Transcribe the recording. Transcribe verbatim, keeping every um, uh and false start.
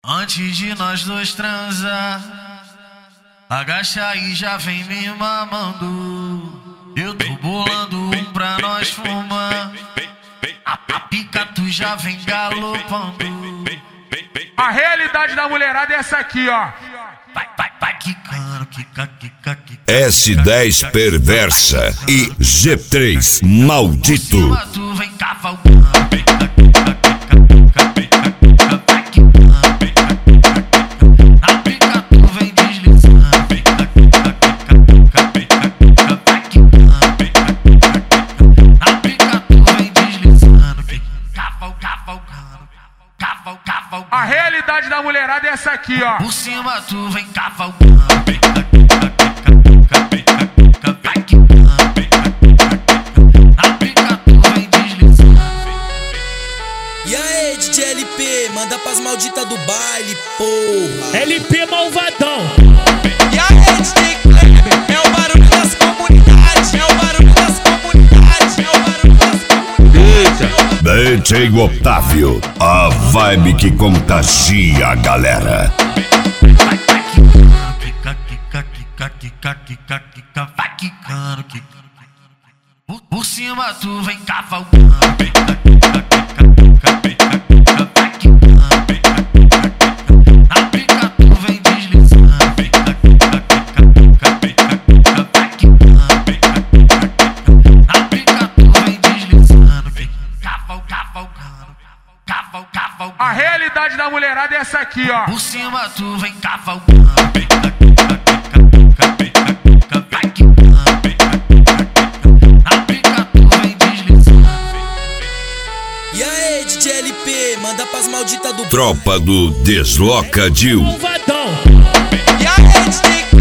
Antes de nós dois transar, agacha e já vem me mamando. Eu tô bolando um pra nós fumar. A, a pica tu já vem galopando. A realidade da mulherada é essa aqui, ó. Vai, vai, vai, quicando, quica, quica, quica. S dez perversa e G três maldito. Por cima tu vem cavalgando. A realidade da mulherada é essa aqui, ó. Por cima tu vem cavalgando. A pica tu vem deslizando. E aí, D J L P, manda pras malditas do baile, porra. L P malvadão. E aí, D J Kleber, é o barulho das comunidades, é o barulho das comunidades, é o barulho das comunidades. D J Otávio, a vibe que contagia a galera. Vai, vai quicando, quica, quica, quica, quica, quica, quica, vai quicando, quica. Por, por cima tu vem cavalgando. A pica tu vem deslizando. A pica tu vem deslizando. Caval, cavalgando. Caval, cavalgando. A realidade da mulherada é essa aqui, ó. Por cima tu vem cavalgando. Vai quicando. A pica tu vem deslizando. E aí, D J L P, manda pras malditas do Tropa do Desloca Dil. Malvadão. E aí, D J